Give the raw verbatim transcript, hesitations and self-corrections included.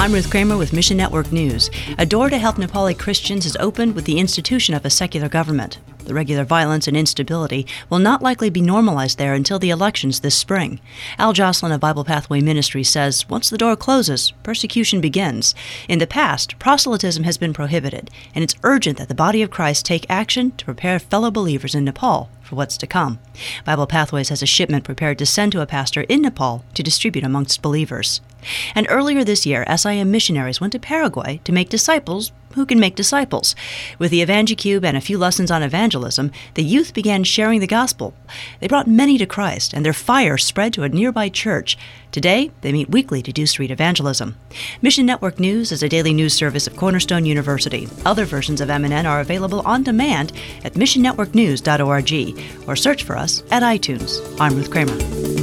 I'm Ruth Kramer with Mission Network News. A door to help Nepali Christians is opened with the institution of a secular government. The regular violence and instability will not likely be normalized there until the elections this spring. Al Jocelyn of Bible Pathway Ministry says once the door closes, persecution begins. In the past, proselytism has been prohibited, and it's urgent that the body of Christ take action to prepare fellow believers in Nepal for what's to come. Bible Pathways has a shipment prepared to send to a pastor in Nepal to distribute amongst believers. And earlier this year, S I M missionaries went to Paraguay to make disciples who can make disciples. With the EvangeCube and a few lessons on evangelism, the youth began sharing the gospel. They brought many to Christ, and their fire spread to a nearby church. Today, they meet weekly to do street evangelism. Mission Network News is a daily news service of Cornerstone University. Other versions of M N N are available on demand at mission network news dot org or search for us at iTunes. I'm Ruth Kramer.